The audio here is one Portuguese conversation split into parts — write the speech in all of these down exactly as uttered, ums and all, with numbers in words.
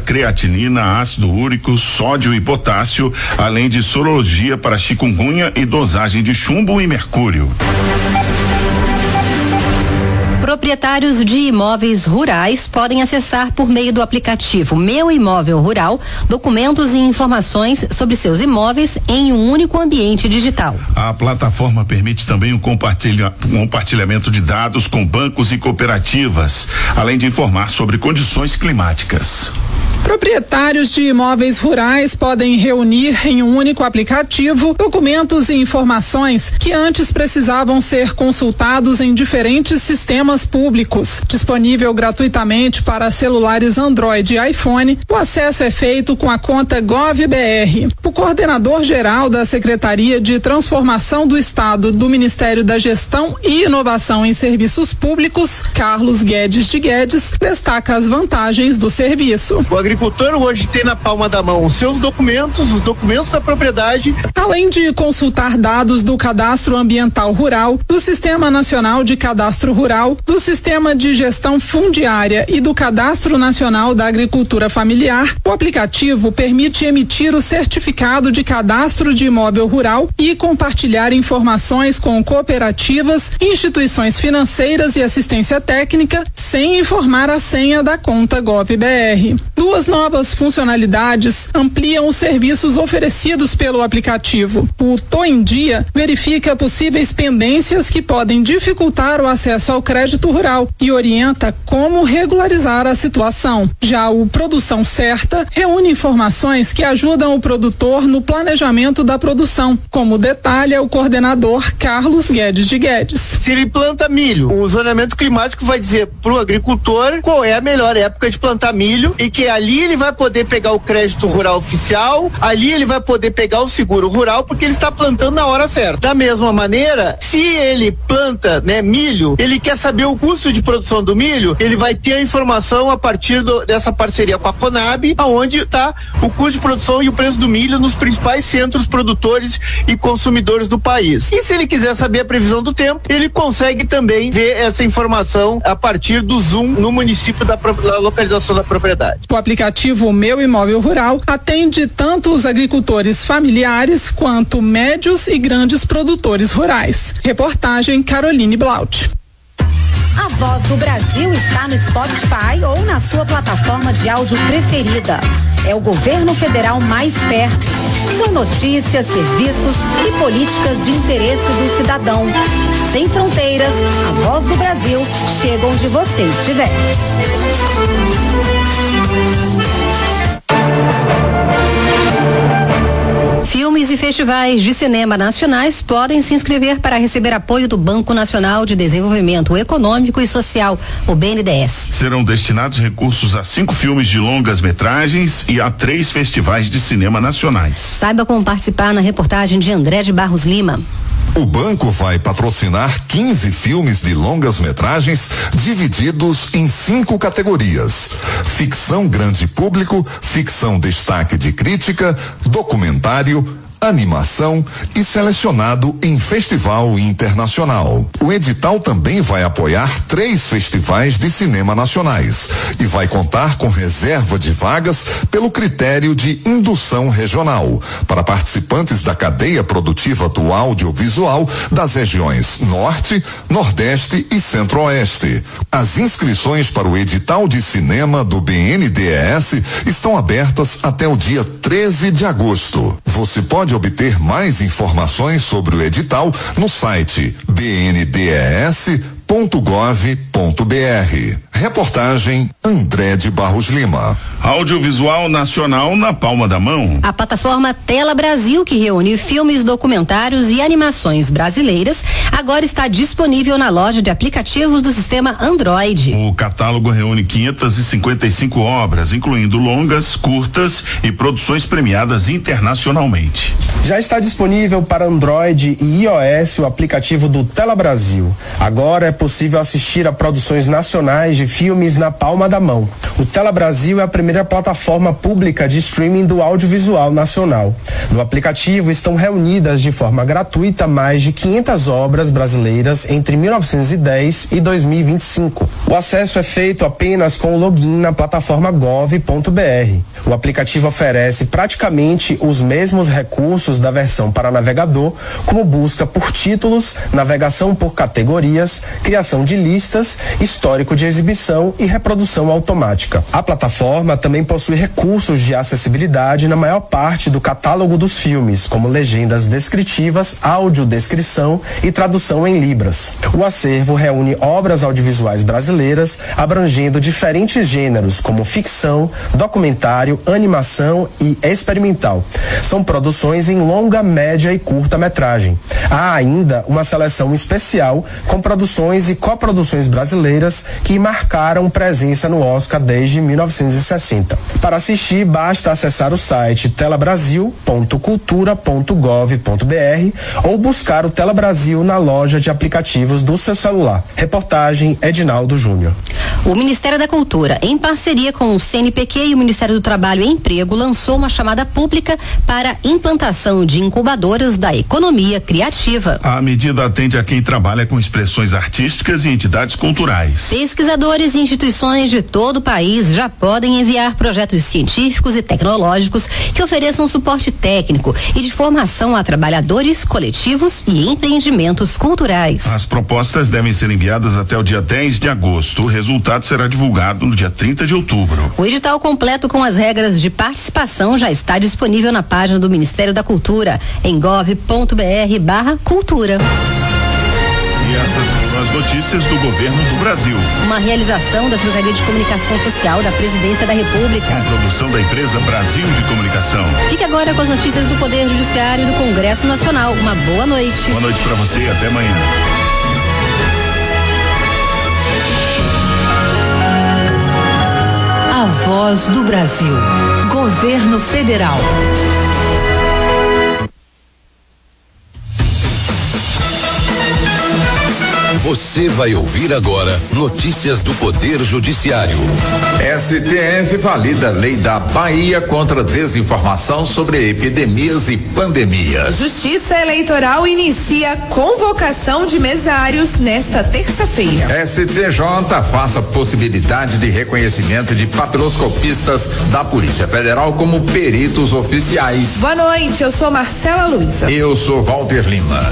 creatinina, ácido úrico, sódio e potássio, além de sorologia para chikungunya e dosagem de chumbo e mercúrio. Proprietários de imóveis rurais podem acessar por meio do aplicativo Meu Imóvel Rural documentos e informações sobre seus imóveis em um único ambiente digital. A plataforma permite também o compartilha, compartilhamento de dados com bancos e cooperativas, além de informar sobre condições climáticas. Proprietários de imóveis rurais podem reunir em um único aplicativo documentos e informações que antes precisavam ser consultados em diferentes sistemas públicos. Disponível gratuitamente para celulares Android e iPhone, o acesso é feito com a conta GovBR. O coordenador-geral da Secretaria de Transformação do Estado do Ministério da Gestão e Inovação em Serviços Públicos, Carlos Guedes de Guedes, destaca as vantagens do serviço. O agricultor hoje tem na palma da mão os seus documentos, os documentos da propriedade. Além de consultar dados do Cadastro Ambiental Rural, do Sistema Nacional de Cadastro Rural, do Sistema de Gestão Fundiária e do Cadastro Nacional da Agricultura Familiar, o aplicativo permite emitir o certificado de cadastro de imóvel rural e compartilhar informações com cooperativas, instituições financeiras e assistência técnica, sem informar a senha da conta GovBR. Duas novas funcionalidades ampliam os serviços oferecidos pelo aplicativo. O Tô em Dia verifica possíveis pendências que podem dificultar o acesso ao crédito rural e orienta como regularizar a situação. Já o Produção Certa reúne informações que ajudam o produtor no planejamento da produção, como detalha o coordenador Carlos Guedes de Guedes. Se ele planta milho, o zoneamento climático vai dizer para o agricultor qual é a melhor época de plantar milho e que ali ele vai poder pegar o crédito rural oficial, ali ele vai poder pegar o seguro rural porque ele está plantando na hora certa. Da mesma maneira, se ele planta, né, milho, ele quer saber o custo de produção do milho, ele vai ter a informação a partir do, dessa parceria com a Conab, aonde está o custo de produção e o preço do milho nos principais centros produtores e consumidores do país. E se ele quiser saber a previsão do tempo, ele consegue também ver essa informação a partir do Zoom no município da, da localização da propriedade. O aplicativo Meu Imóvel Rural atende tanto os agricultores familiares quanto médios e grandes produtores rurais. Reportagem Caroline Blaut. A Voz do Brasil está no Spotify ou na sua plataforma de áudio preferida. É o governo federal mais perto. São notícias, serviços e políticas de interesse do cidadão. Sem fronteiras, a Voz do Brasil chega onde você estiver. Filmes e festivais de cinema nacionais podem se inscrever para receber apoio do Banco Nacional de Desenvolvimento Econômico e Social, o B N D E S. Serão destinados recursos a cinco filmes de longas metragens e a três festivais de cinema nacionais. Saiba como participar na reportagem de André de Barros Lima. O banco vai patrocinar quinze filmes de longas metragens divididos em cinco categorias: ficção grande público, ficção destaque de crítica, documentário, animação e selecionado em festival internacional. O edital também vai apoiar três festivais de cinema nacionais e vai contar com reserva de vagas pelo critério de indução regional para participantes da cadeia produtiva do audiovisual das regiões Norte, Nordeste e Centro-Oeste. As inscrições para o edital de cinema do B N D E S estão abertas até o dia treze de agosto. Você pode obter mais informações sobre o edital no site b n d e s ponto gov ponto b r. Reportagem André de Barros Lima. Audiovisual nacional na palma da mão. A plataforma Tela Brasil, que reúne filmes, documentários e animações brasileiras, agora está disponível na loja de aplicativos do sistema Android. O catálogo reúne quinhentas e cinquenta e cinco obras, incluindo longas, curtas e produções premiadas internacionalmente. Já está disponível para Android e iOS o aplicativo do Tela Brasil. Agora é possível assistir a produções nacionais de filmes na palma da mão. O Telebrasil é a primeira plataforma pública de streaming do audiovisual nacional. No aplicativo estão reunidas de forma gratuita mais de quinhentas obras brasileiras entre mil novecentos e dez e dois mil e vinte e cinco. O acesso é feito apenas com o login na plataforma gov ponto br. O aplicativo oferece praticamente os mesmos recursos da versão para navegador, como busca por títulos, navegação por categorias, criação de listas, histórico de exibição e reprodução automática. A plataforma também possui recursos de acessibilidade na maior parte do catálogo dos filmes, como legendas descritivas, audiodescrição e tradução em libras. O acervo reúne obras audiovisuais brasileiras abrangendo diferentes gêneros, como ficção, documentário, animação e experimental. São produções em longa, média e curta metragem. Há ainda uma seleção especial com produções e coproduções brasileiras que marcaram presença no Oscar desde mil novecentos e sessenta. Para assistir, basta acessar o site telebrasil ponto cultura ponto gov ponto br ou buscar o Telebrasil na loja de aplicativos do seu celular. Reportagem Edinaldo Júnior. O Ministério da Cultura, em parceria com o C N P Q e o Ministério do Trabalho e Emprego, lançou uma chamada pública para implantação de incubadoras da economia criativa. A medida atende a quem trabalha com expressões artísticas e entidades culturais. Pesquisadores e instituições de todo o país já podem enviar projetos científicos e tecnológicos que ofereçam suporte técnico e de formação a trabalhadores, coletivos e empreendimentos culturais. As propostas devem ser enviadas até o dia dez de agosto. O resultado será divulgado no dia trinta de outubro. O edital completo com as regras de participação já está disponível na página do Ministério da Cultura, em gov ponto br barra cultura. E essas foram as notícias do governo do Brasil. Uma realização da Secretaria de Comunicação Social da Presidência da República. Com produção da empresa Brasil de Comunicação. Fique agora com as notícias do Poder Judiciário e do Congresso Nacional. Uma boa noite. Boa noite para você e até amanhã. A Voz do Brasil. Governo Federal. Você vai ouvir agora notícias do Poder Judiciário. S T F valida a lei da Bahia contra desinformação sobre epidemias e pandemias. Justiça Eleitoral inicia convocação de mesários nesta terça-feira. S T J afasta a possibilidade de reconhecimento de papiloscopistas da Polícia Federal como peritos oficiais. Boa noite, eu sou Marcela Luiza. Eu sou Walter Lima.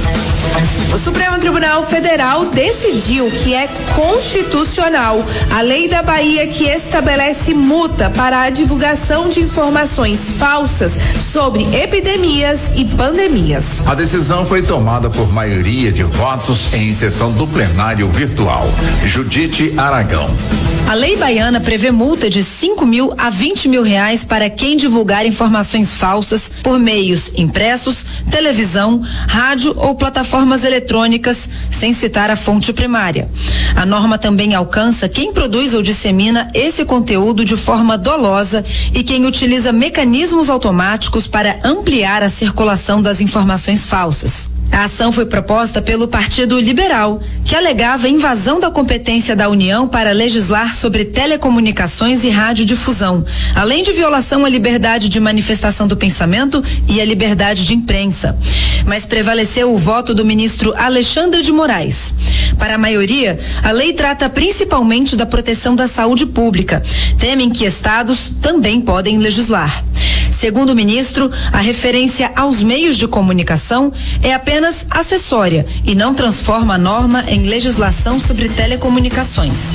O Supremo Tribunal Federal decidiu que é constitucional a lei da Bahia que estabelece multa para a divulgação de informações falsas sobre epidemias e pandemias. A decisão foi tomada por maioria de votos em sessão do plenário virtual. Judite Aragão. A lei baiana prevê multa de cinco mil a vinte mil reais para quem divulgar informações falsas por meios impressos, televisão, rádio ou plataformas eletrônicas, sem citar a fonte primária. A norma também alcança quem produz ou dissemina esse conteúdo de forma dolosa e quem utiliza mecanismos automáticos para ampliar a circulação das informações falsas. A ação foi proposta pelo Partido Liberal, que alegava invasão da competência da União para legislar sobre telecomunicações e radiodifusão, além de violação à liberdade de manifestação do pensamento e à liberdade de imprensa. Mas prevaleceu o voto do ministro Alexandre de Moraes. Para a maioria, a lei trata principalmente da proteção da saúde pública. Temem que estados também podem legislar. Segundo o ministro, a referência aos meios de comunicação é apenas acessória e não transforma a norma em legislação sobre telecomunicações.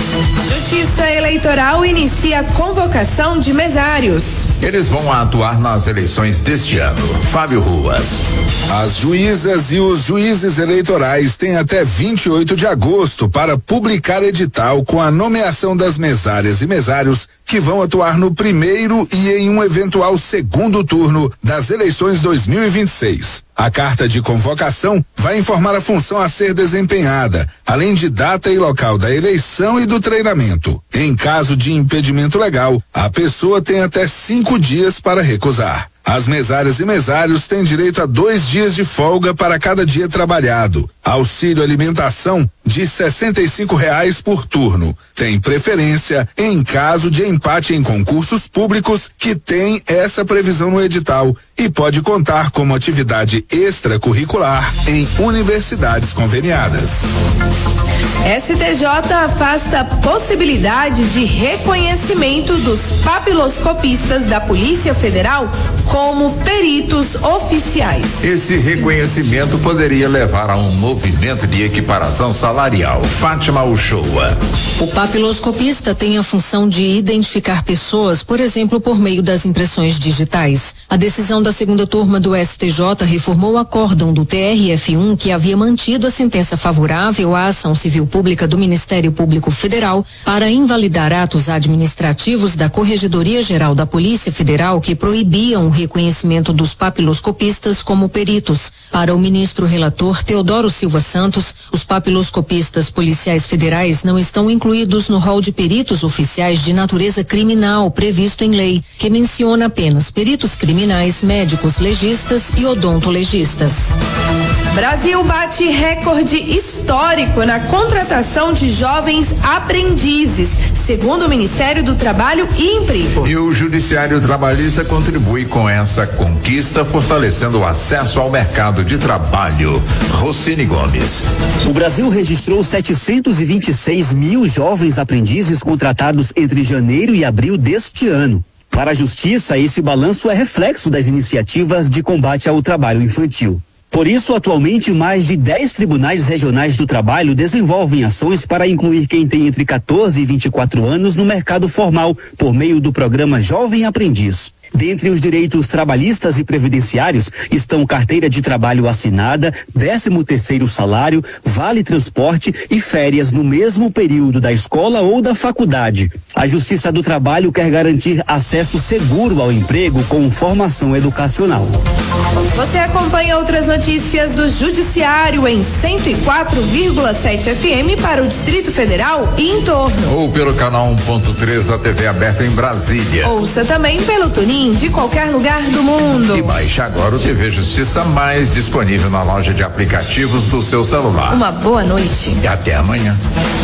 Justiça Eleitoral inicia a convocação de mesários. Eles vão atuar nas eleições deste ano. Fábio Ruas. As juízas e os juízes eleitorais têm até vinte e oito de agosto para publicar edital com a nomeação das mesárias e mesários que vão atuar no primeiro e em um eventual segundo turno das eleições dois mil e vinte e seis. A carta de convocação vai informar a função a ser desempenhada, além de data e local da eleição e do treinamento. Em caso de impedimento legal, a pessoa tem até cinco dias para recusar. As mesárias e mesários têm direito a dois dias de folga para cada dia trabalhado, auxílio alimentação, de sessenta e cinco reais por turno. Tem preferência em caso de empate em concursos públicos que tem essa previsão no edital e pode contar como atividade extracurricular em universidades conveniadas. S T J afasta a possibilidade de reconhecimento dos papiloscopistas da Polícia Federal como peritos oficiais. Esse reconhecimento poderia levar a um movimento de equiparação salarial. Fátima Uchoa. O papiloscopista tem a função de identificar pessoas, por exemplo, por meio das impressões digitais. A decisão da segunda turma do S T J reformou o acórdão do T R F um que havia mantido a sentença favorável à ação civil pública do Ministério Público Federal para invalidar atos administrativos da Corregedoria Geral da Polícia Federal que proibiam o reconhecimento dos papiloscopistas como peritos. Para o ministro relator Teodoro Silva Santos, os papiloscopistas policiais federais não estão incluídos no rol de peritos oficiais de natureza criminal previsto em lei, que menciona apenas peritos criminais, médicos legistas e odontolegistas. Brasil bate recorde histórico na contratação de jovens aprendizes, segundo o Ministério do Trabalho e Emprego. E o Judiciário Trabalhista contribui com essa conquista, fortalecendo o acesso ao mercado de trabalho. Rocine Gomes. O Brasil registrou setecentos e vinte e seis mil jovens aprendizes contratados entre janeiro e abril deste ano. Para a Justiça, esse balanço é reflexo das iniciativas de combate ao trabalho infantil. Por isso, atualmente, mais de dez tribunais regionais do trabalho desenvolvem ações para incluir quem tem entre quatorze e vinte e quatro anos no mercado formal, por meio do programa Jovem Aprendiz. Dentre os direitos trabalhistas e previdenciários estão carteira de trabalho assinada, décimo terceiro salário, vale transporte e férias no mesmo período da escola ou da faculdade. A Justiça do Trabalho quer garantir acesso seguro ao emprego com formação educacional. Você acompanha outras notícias do Judiciário em cento e quatro vírgula sete F M para o Distrito Federal e em torno. Ou pelo canal um ponto três da T V aberta em Brasília. Ouça também pelo Tunin de qualquer lugar do mundo. E baixe agora o T V Justiça Mais, disponível na loja de aplicativos do seu celular. Uma boa noite. E até amanhã.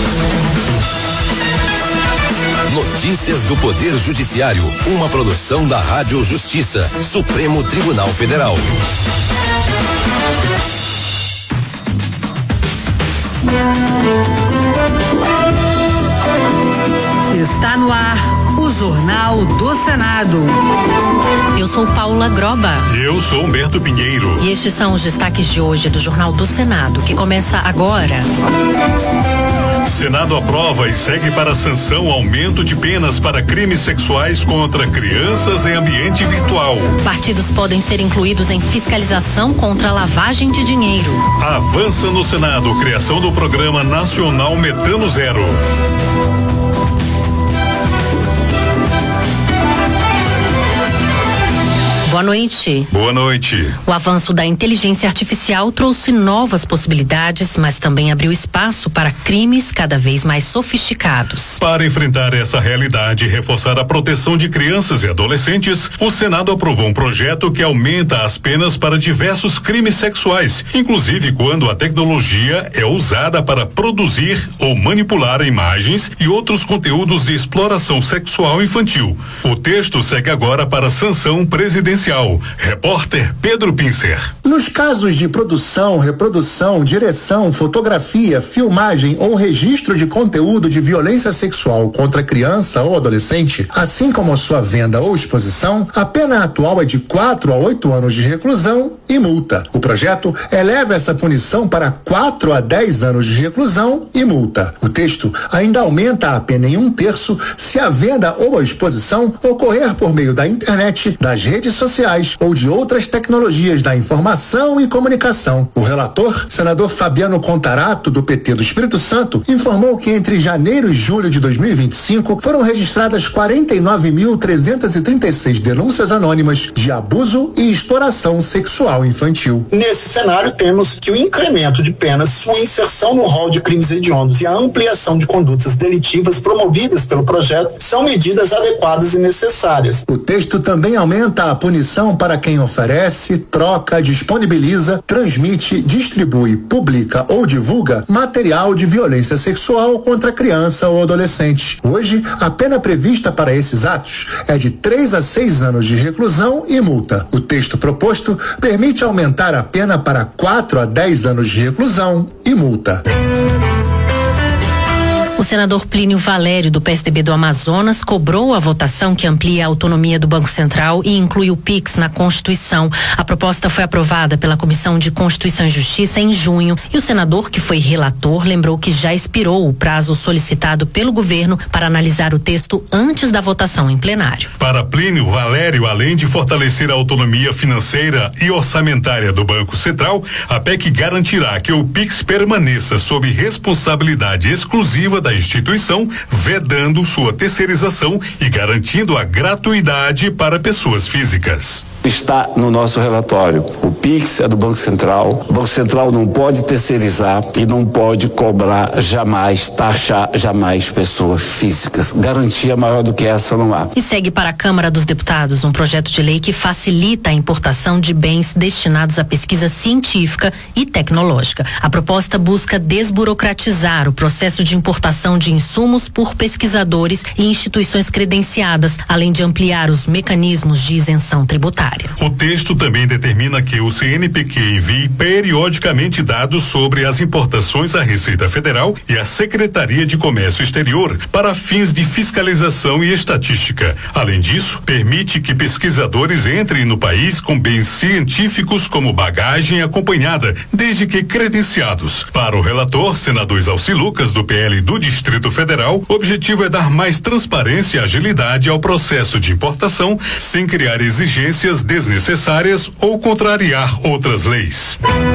Notícias do Poder Judiciário, uma produção da Rádio Justiça, Supremo Tribunal Federal. Está no ar o Jornal do Senado. Eu sou Paula Groba. Eu sou Humberto Pinheiro. E estes são os destaques de hoje do Jornal do Senado, que começa agora. Senado aprova e segue para a sanção aumento de penas para crimes sexuais contra crianças em ambiente virtual. Partidos podem ser incluídos em fiscalização contra a lavagem de dinheiro. Avança no Senado criação do Programa Nacional Metano Zero. Boa noite. Boa noite. O avanço da inteligência artificial trouxe novas possibilidades, mas também abriu espaço para crimes cada vez mais sofisticados. Para enfrentar essa realidade e reforçar a proteção de crianças e adolescentes, o Senado aprovou um projeto que aumenta as penas para diversos crimes sexuais, inclusive quando a tecnologia é usada para produzir ou manipular imagens e outros conteúdos de exploração sexual infantil. O texto segue agora para sanção presidencial. Repórter Pedro Pincer. Nos casos de produção, reprodução, direção, fotografia, filmagem ou registro de conteúdo de violência sexual contra criança ou adolescente, assim como a sua venda ou exposição, a pena atual é de quatro a oito anos de reclusão e multa. O projeto eleva essa punição para quatro a dez anos de reclusão e multa. O texto ainda aumenta a pena em um terço se a venda ou a exposição ocorrer por meio da internet, das redes sociais sociais ou de outras tecnologias da informação e comunicação. O relator, senador Fabiano Contarato, do P T do Espírito Santo, informou que entre janeiro e julho de dois mil e vinte e cinco foram registradas quarenta e nove mil trezentas e trinta e seis denúncias anônimas de abuso e exploração sexual infantil. Nesse cenário, temos que o incremento de penas, sua inserção no rol de crimes hediondos e a ampliação de condutas delitivas promovidas pelo projeto são medidas adequadas e necessárias. O texto também aumenta a punição punição para quem oferece, troca, disponibiliza, transmite, distribui, publica ou divulga material de violência sexual contra criança ou adolescente. Hoje, a pena prevista para esses atos é de três a seis anos de reclusão e multa. O texto proposto permite aumentar a pena para quatro a dez anos de reclusão e multa. O senador Plínio Valério, do P S D B do Amazonas, cobrou a votação que amplia a autonomia do Banco Central e inclui o Pix na Constituição. A proposta foi aprovada pela Comissão de Constituição e Justiça em junho e o senador, que foi relator, lembrou que já expirou o prazo solicitado pelo governo para analisar o texto antes da votação em plenário. Para Plínio Valério, além de fortalecer a autonomia financeira e orçamentária do Banco Central, a P E C garantirá que o Pix permaneça sob responsabilidade exclusiva da instituição, vedando sua terceirização e garantindo a gratuidade para pessoas físicas. Está no nosso relatório. O Pix é do Banco Central. O Banco Central não pode terceirizar e não pode cobrar jamais, taxar jamais pessoas físicas. Garantia maior do que essa não há. E segue para a Câmara dos Deputados um projeto de lei que facilita a importação de bens destinados à pesquisa científica e tecnológica. A proposta busca desburocratizar o processo de importação de insumos por pesquisadores e instituições credenciadas, além de ampliar os mecanismos de isenção tributária. O texto também determina que o C N P Q envie periodicamente dados sobre as importações à Receita Federal e à Secretaria de Comércio Exterior para fins de fiscalização e estatística. Além disso, permite que pesquisadores entrem no país com bens científicos como bagagem acompanhada, desde que credenciados. Para o relator, senador Exalci Lucas, do P L do Distrito Federal, o objetivo é dar mais transparência e agilidade ao processo de importação, sem criar exigências desnecessárias ou contrariar outras leis.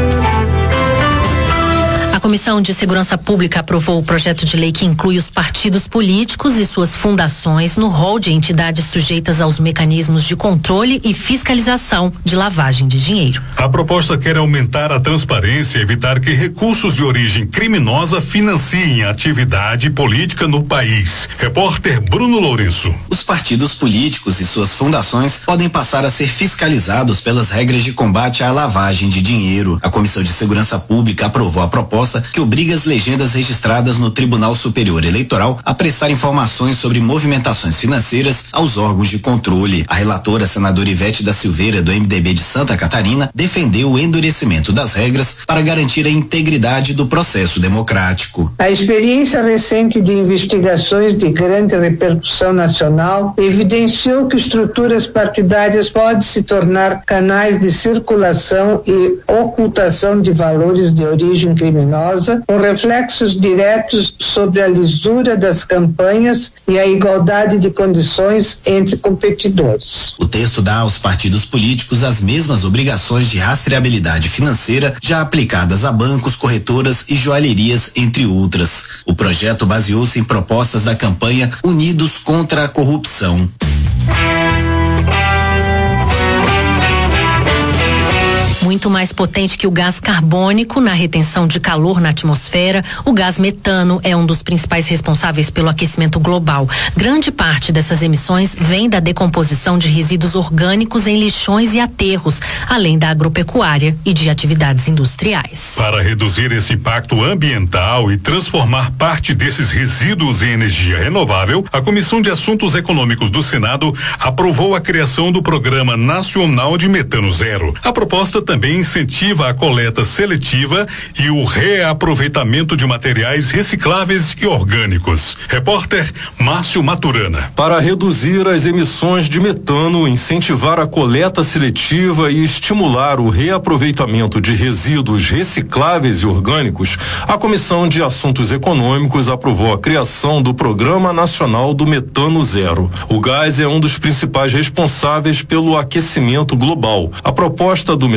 A Comissão de Segurança Pública aprovou o projeto de lei que inclui os partidos políticos e suas fundações no rol de entidades sujeitas aos mecanismos de controle e fiscalização de lavagem de dinheiro. A proposta quer aumentar a transparência e evitar que recursos de origem criminosa financiem a atividade política no país. Repórter Bruno Lourenço. Os partidos políticos e suas fundações podem passar a ser fiscalizados pelas regras de combate à lavagem de dinheiro. A Comissão de Segurança Pública aprovou a proposta que obriga as legendas registradas no Tribunal Superior Eleitoral a prestar informações sobre movimentações financeiras aos órgãos de controle. A relatora, senadora Ivete da Silveira, do M D B de Santa Catarina, defendeu o endurecimento das regras para garantir a integridade do processo democrático. A experiência recente de investigações de grande repercussão nacional evidenciou que estruturas partidárias podem se tornar canais de circulação e ocultação de valores de origem criminosa, com reflexos diretos sobre a lisura das campanhas e a igualdade de condições entre competidores. O texto dá aos partidos políticos as mesmas obrigações de rastreabilidade financeira já aplicadas a bancos, corretoras e joalherias, entre outras. O projeto baseou-se em propostas da campanha Unidos contra a Corrupção. Muito mais potente que o gás carbônico na retenção de calor na atmosfera, o gás metano é um dos principais responsáveis pelo aquecimento global. Grande parte dessas emissões vem da decomposição de resíduos orgânicos em lixões e aterros, além da agropecuária e de atividades industriais. Para reduzir esse impacto ambiental e transformar parte desses resíduos em energia renovável, a Comissão de Assuntos Econômicos do Senado aprovou a criação do Programa Nacional de Metano Zero. A proposta também também incentiva a coleta seletiva e o reaproveitamento de materiais recicláveis e orgânicos. Repórter Márcio Maturana. Para reduzir as emissões de metano, incentivar a coleta seletiva e estimular o reaproveitamento de resíduos recicláveis e orgânicos, a Comissão de Assuntos Econômicos aprovou a criação do Programa Nacional do Metano Zero. O gás é um dos principais responsáveis pelo aquecimento global. A proposta do metano zero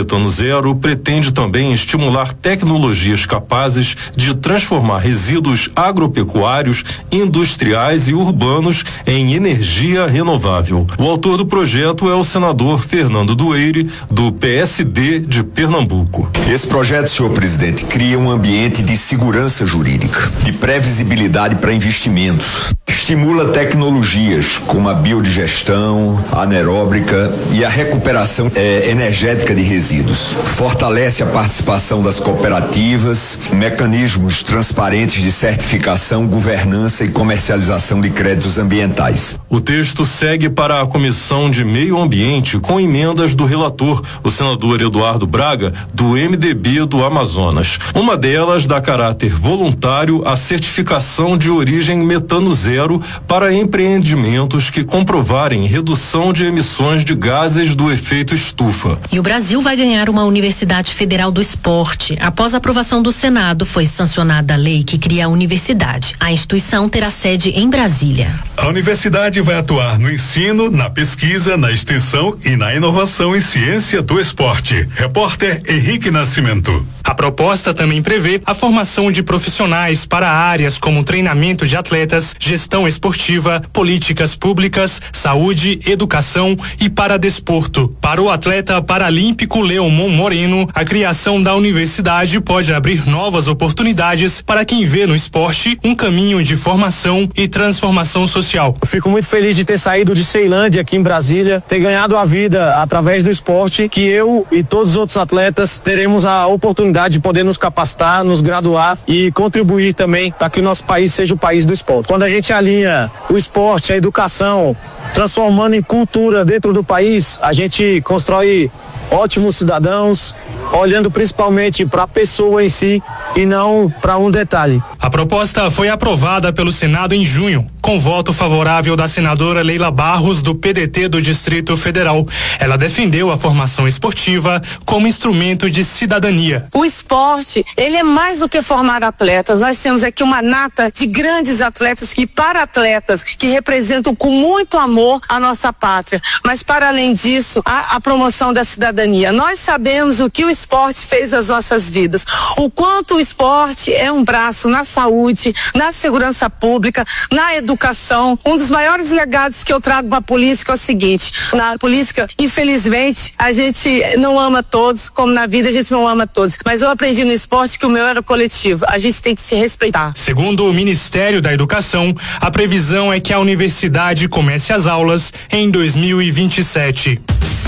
Zero pretende também estimular tecnologias capazes de transformar resíduos agropecuários, industriais e urbanos em energia renovável. O autor do projeto é o senador Fernando Dueire, do P S D de Pernambuco. Esse projeto, senhor presidente, cria um ambiente de segurança jurídica, de previsibilidade para investimentos, estimula tecnologias como a biodigestão, a anaeróbica e a recuperação eh, energética de resíduos, fortalece a participação das cooperativas, mecanismos transparentes de certificação, governança e comercialização de créditos ambientais. O texto segue para a Comissão de Meio Ambiente com emendas do relator, o senador Eduardo Braga, do M D B do Amazonas. Uma delas dá caráter voluntário à certificação de origem metano zero para empreendimentos que comprovarem redução de emissões de gases do efeito estufa. E o Brasil vai ganhar uma Universidade Federal do Esporte. Após a aprovação do Senado, foi sancionada a lei que cria a universidade. A instituição terá sede em Brasília. A universidade vai atuar no ensino, na pesquisa, na extensão e na inovação em ciência do esporte. Repórter Henrique Nascimento. A proposta também prevê a formação de profissionais para áreas como treinamento de atletas, gestão esportiva, políticas públicas, saúde, educação e para desporto. Para o atleta paralímpico Leomon Moreno, a criação da universidade pode abrir novas oportunidades para quem vê no esporte um caminho de formação e transformação social. Eu fico muito feliz de ter saído de Ceilândia aqui em Brasília, ter ganhado a vida através do esporte, que eu e todos os outros atletas teremos a oportunidade de poder nos capacitar, nos graduar e contribuir também para que o nosso país seja o país do esporte. Quando a gente alinha o esporte, a educação, transformando em cultura dentro do país, a gente constrói ótimos cidadãos, olhando principalmente para a pessoa em si e não para um detalhe. A proposta foi aprovada pelo Senado em junho, com voto favorável da senadora Leila Barros, do P D T do Distrito Federal. Ela defendeu a formação esportiva como instrumento de cidadania. O esporte, ele é mais do que formar atletas. Nós temos aqui uma nata de grandes atletas e para-atletas que representam com muito amor a nossa pátria. Mas para além disso, a, a promoção da cidadania. Nós sabemos o que o esporte fez às nossas vidas, o quanto o esporte é um braço na saúde, na segurança pública, na educação. Um dos maiores legados que eu trago para a política é o seguinte: na política, infelizmente, a gente não ama todos, como na vida a gente não ama todos, mas eu aprendi no esporte que o meu era coletivo, a gente tem que se respeitar. Segundo o Ministério da Educação, a previsão é que a universidade comece as aulas em dois mil e vinte e sete.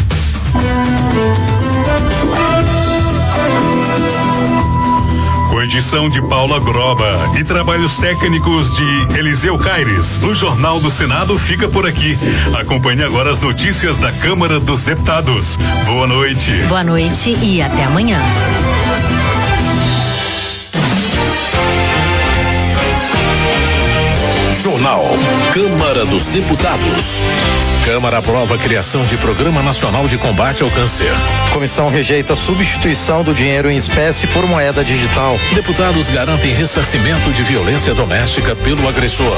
Com edição de Paula Groba e trabalhos técnicos de Eliseu Caires, o Jornal do Senado fica por aqui. Acompanhe agora as notícias da Câmara dos Deputados. Boa noite. Boa noite e até amanhã. Jornal Câmara dos Deputados. Câmara aprova a criação de Programa Nacional de Combate ao Câncer. Comissão rejeita a substituição do dinheiro em espécie por moeda digital. Deputados garantem ressarcimento de violência doméstica pelo agressor.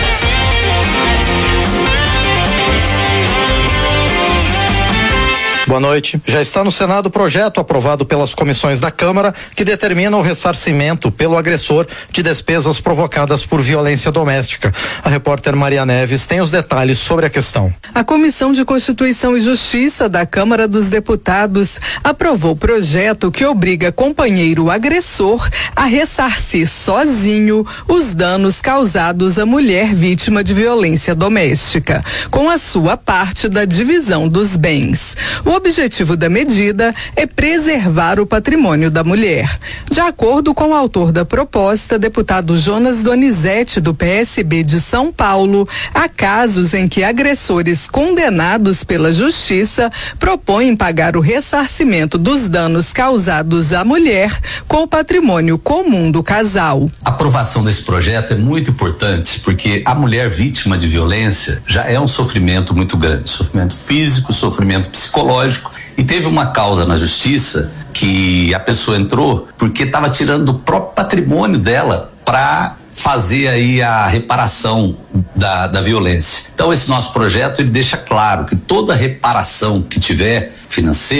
Boa noite. Já está no Senado o projeto aprovado pelas comissões da Câmara que determina o ressarcimento pelo agressor de despesas provocadas por violência doméstica. A repórter Maria Neves tem os detalhes sobre a questão. A Comissão de Constituição e Justiça da Câmara dos Deputados aprovou o projeto que obriga companheiro agressor a ressarcir sozinho os danos causados à mulher vítima de violência doméstica, com a sua parte da divisão dos bens. O objetivo da medida é preservar o patrimônio da mulher. De acordo com o autor da proposta, deputado Jonas Donizete, do P S B de São Paulo, há casos em que agressores condenados pela justiça propõem pagar o ressarcimento dos danos causados à mulher com o patrimônio comum do casal. A aprovação desse projeto é muito importante porque a mulher vítima de violência já é um sofrimento muito grande, sofrimento físico, sofrimento psicológico. E teve uma causa na justiça que a pessoa entrou porque estava tirando do próprio patrimônio dela para fazer aí a reparação da, da violência. Então esse nosso projeto ele deixa claro que toda reparação que tiver financeira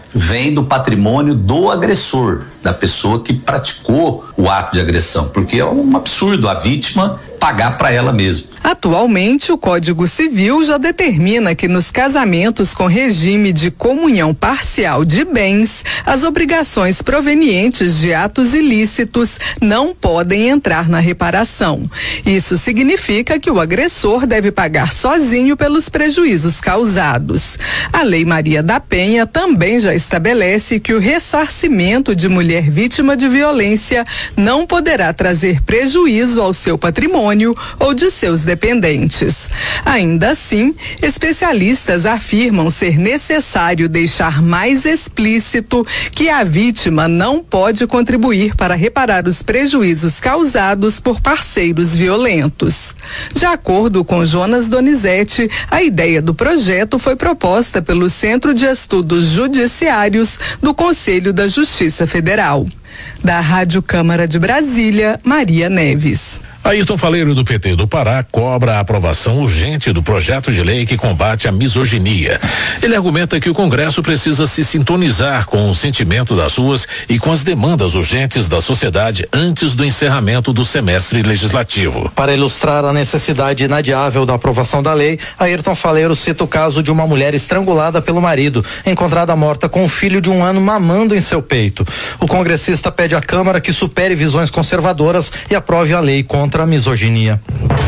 vem do patrimônio do agressor, da pessoa que praticou o ato de agressão, porque é um absurdo a vítima pagar para ela mesma. Atualmente, o Código Civil já determina que nos casamentos com regime de comunhão parcial de bens, as obrigações provenientes de atos ilícitos não podem entrar na reparação. Isso significa que o agressor deve pagar sozinho pelos prejuízos causados. A Lei Maria da Penha também já estabelece que o ressarcimento de mulher vítima de violência não poderá trazer prejuízo ao seu patrimônio ou de seus dependentes. Ainda assim, especialistas afirmam ser necessário deixar mais explícito que a vítima não pode contribuir para reparar os prejuízos causados por parceiros violentos. De acordo com Jonas Donizete, a ideia do projeto foi proposta pelo Centro de Estudos Judiciários do Conselho da Justiça Federal. Da Rádio Câmara de Brasília, Maria Neves. Ayrton Faleiro, do P T do Pará, cobra a aprovação urgente do projeto de lei que combate a misoginia. Ele argumenta que o Congresso precisa se sintonizar com o sentimento das ruas e com as demandas urgentes da sociedade antes do encerramento do semestre legislativo. Para ilustrar a necessidade inadiável da aprovação da lei, Ayrton Faleiro cita o caso de uma mulher estrangulada pelo marido, encontrada morta com um filho de um ano mamando em seu peito. O congressista pede à Câmara que supere visões conservadoras e aprove a lei contra a misoginia.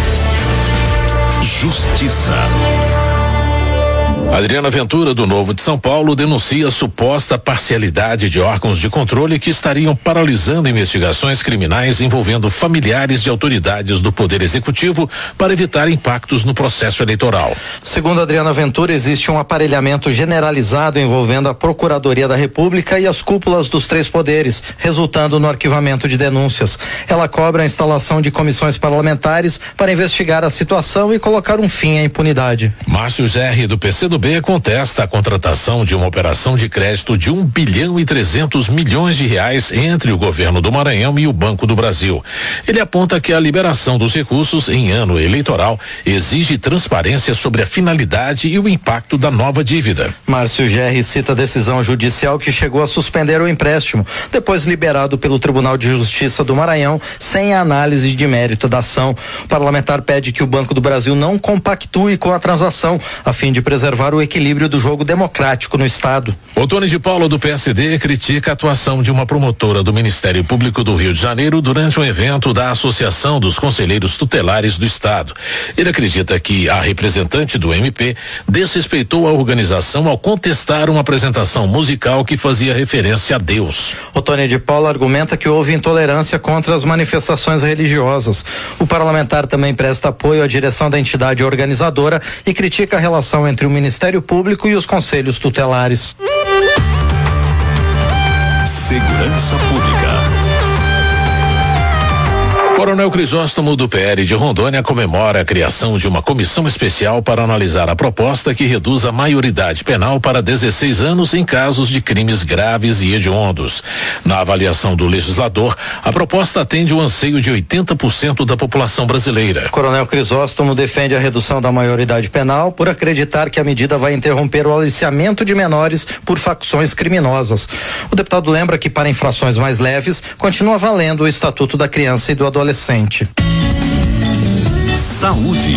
Justiça. Adriana Ventura, do Novo de São Paulo, denuncia suposta parcialidade de órgãos de controle que estariam paralisando investigações criminais envolvendo familiares de autoridades do Poder Executivo para evitar impactos no processo eleitoral. Segundo Adriana Ventura, existe um aparelhamento generalizado envolvendo a Procuradoria da República e as cúpulas dos três poderes, resultando no arquivamento de denúncias. Ela cobra a instalação de comissões parlamentares para investigar a situação e colocar um fim à impunidade. Márcio Gerri, do P C do B, contesta a contratação de uma operação de crédito de um bilhão e trezentos milhões de reais entre o governo do Maranhão e o Banco do Brasil. Ele aponta que a liberação dos recursos em ano eleitoral exige transparência sobre a finalidade e o impacto da nova dívida. Márcio Gerri cita a decisão judicial que chegou a suspender o empréstimo, depois liberado pelo Tribunal de Justiça do Maranhão, sem a análise de mérito da ação. O parlamentar pede que o Banco do Brasil não compactue com a transação, a fim de preservar o equilíbrio do jogo democrático no estado. Otônio de Paula, do P S D, critica a atuação de uma promotora do Ministério Público do Rio de Janeiro durante um evento da Associação dos Conselheiros Tutelares do Estado. Ele acredita que a representante do M P desrespeitou a organização ao contestar uma apresentação musical que fazia referência a Deus. Otônio de Paula argumenta que houve intolerância contra as manifestações religiosas. O parlamentar também presta apoio à direção da entidade organizadora e critica a relação entre o Ministério Público e os conselhos tutelares. Segurança Pública. Coronel Crisóstomo, do P L de Rondônia, comemora a criação de uma comissão especial para analisar a proposta que reduz a maioridade penal para dezesseis anos em casos de crimes graves e hediondos. Na avaliação do legislador, a proposta atende o anseio de oitenta por cento da população brasileira. Coronel Crisóstomo defende a redução da maioridade penal por acreditar que a medida vai interromper o aliciamento de menores por facções criminosas. O deputado lembra que para infrações mais leves continua valendo o Estatuto da Criança e do Adolescente. Saúde.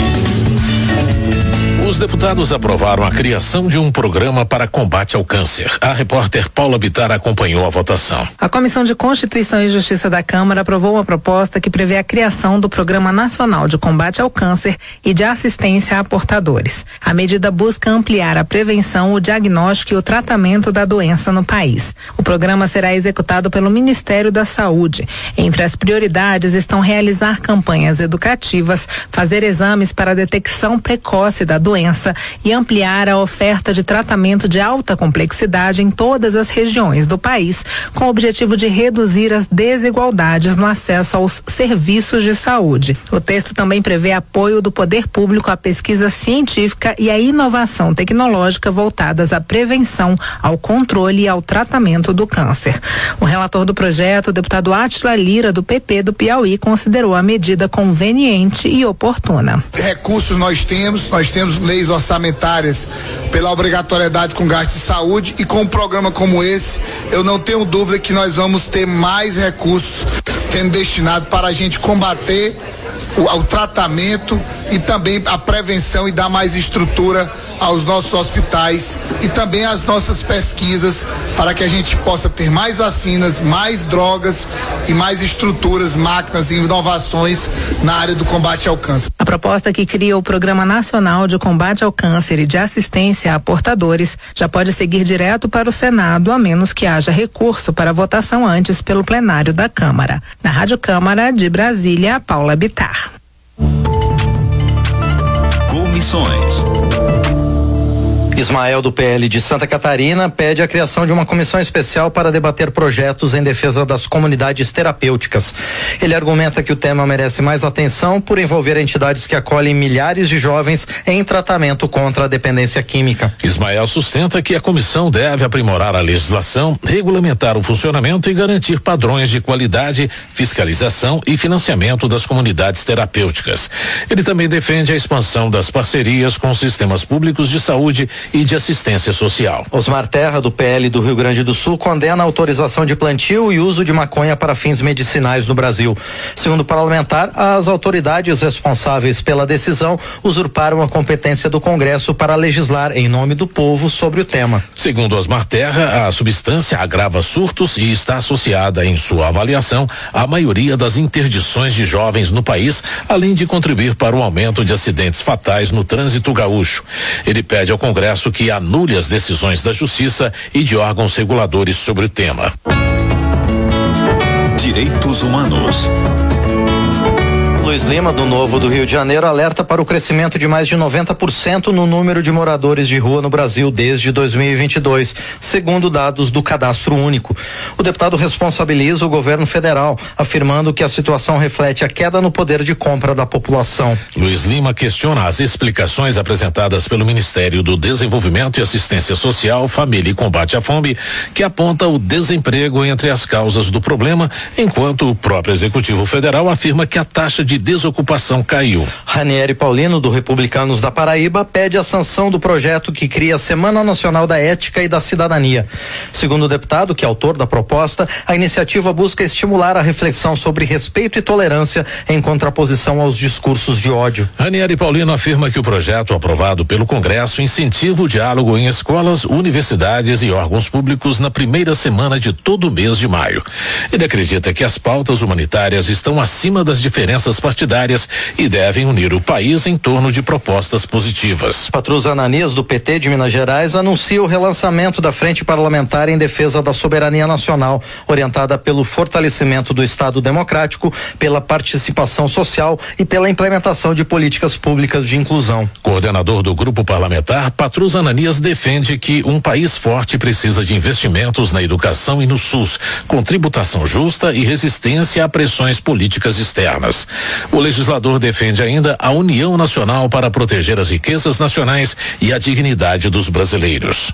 Os deputados aprovaram a criação de um programa para combate ao câncer. A repórter Paula Bittar acompanhou a votação. A Comissão de Constituição e Justiça da Câmara aprovou uma proposta que prevê a criação do Programa Nacional de Combate ao Câncer e de Assistência a Portadores. A medida busca ampliar a prevenção, o diagnóstico e o tratamento da doença no país. O programa será executado pelo Ministério da Saúde. Entre as prioridades estão realizar campanhas educativas, fazer exames para a detecção precoce da doença e ampliar a oferta de tratamento de alta complexidade em todas as regiões do país, com o objetivo de reduzir as desigualdades no acesso aos serviços de saúde. O texto também prevê apoio do poder público à pesquisa científica e à inovação tecnológica voltadas à prevenção, ao controle e ao tratamento do câncer. O relator do projeto, o deputado Átila Lira, do P P do Piauí, considerou a medida conveniente e oportuna. Recursos nós temos, nós temos leis orçamentárias, pela obrigatoriedade com gasto de saúde, e com um programa como esse, eu não tenho dúvida que nós vamos ter mais recursos sendo destinados para a gente combater o, o tratamento e também a prevenção, e dar mais estrutura aos nossos hospitais e também às nossas pesquisas, para que a gente possa ter mais vacinas, mais drogas e mais estruturas, máquinas e inovações na área do combate ao câncer. A proposta que cria o Programa Nacional de Combate ao Câncer e de Assistência a Portadores já pode seguir direto para o Senado, a menos que haja recurso para votação antes pelo plenário da Câmara. Na Rádio Câmara de Brasília, Paula Bittar. Comissões. Ismael, do P L de Santa Catarina, pede a criação de uma comissão especial para debater projetos em defesa das comunidades terapêuticas. Ele argumenta que o tema merece mais atenção por envolver entidades que acolhem milhares de jovens em tratamento contra a dependência química. Ismael sustenta que a comissão deve aprimorar a legislação, regulamentar o funcionamento e garantir padrões de qualidade, fiscalização e financiamento das comunidades terapêuticas. Ele também defende a expansão das parcerias com sistemas públicos de saúde e de assistência social. Osmar Terra, do P L do Rio Grande do Sul, condena a autorização de plantio e uso de maconha para fins medicinais no Brasil. Segundo o parlamentar, as autoridades responsáveis pela decisão usurparam a competência do Congresso para legislar em nome do povo sobre o tema. Segundo Osmar Terra, a substância agrava surtos e está associada, em sua avaliação, à maioria das interdições de jovens no país, além de contribuir para o aumento de acidentes fatais no trânsito gaúcho. Ele pede ao Congresso que anule as decisões da Justiça e de órgãos reguladores sobre o tema. Direitos Humanos. Luiz Lima, do Novo do Rio de Janeiro, alerta para o crescimento de mais de noventa por cento no número de moradores de rua no Brasil desde dois mil e vinte e dois, segundo dados do Cadastro Único. O deputado responsabiliza o governo federal, afirmando que a situação reflete a queda no poder de compra da população. Luiz Lima questiona as explicações apresentadas pelo Ministério do Desenvolvimento e Assistência Social, Família e Combate à Fome, que aponta o desemprego entre as causas do problema, enquanto o próprio Executivo Federal afirma que a taxa de desocupação caiu. Ranieri Paulino, do Republicanos da Paraíba, pede a sanção do projeto que cria a Semana Nacional da Ética e da Cidadania. Segundo o deputado, que é autor da proposta, a iniciativa busca estimular a reflexão sobre respeito e tolerância em contraposição aos discursos de ódio. Ranieri Paulino afirma que o projeto aprovado pelo Congresso incentiva o diálogo em escolas, universidades e órgãos públicos na primeira semana de todo o mês de maio. Ele acredita que as pautas humanitárias estão acima das diferenças partidárias e devem unir o país em torno de propostas positivas. Patrus Ananias, do P T de Minas Gerais, anuncia o relançamento da Frente Parlamentar em Defesa da Soberania Nacional, orientada pelo fortalecimento do Estado Democrático, pela participação social e pela implementação de políticas públicas de inclusão. Coordenador do grupo parlamentar, Patrus Ananias defende que um país forte precisa de investimentos na educação e no SUS, com tributação justa e resistência a pressões políticas externas. O legislador defende ainda a União Nacional para proteger as riquezas nacionais e a dignidade dos brasileiros.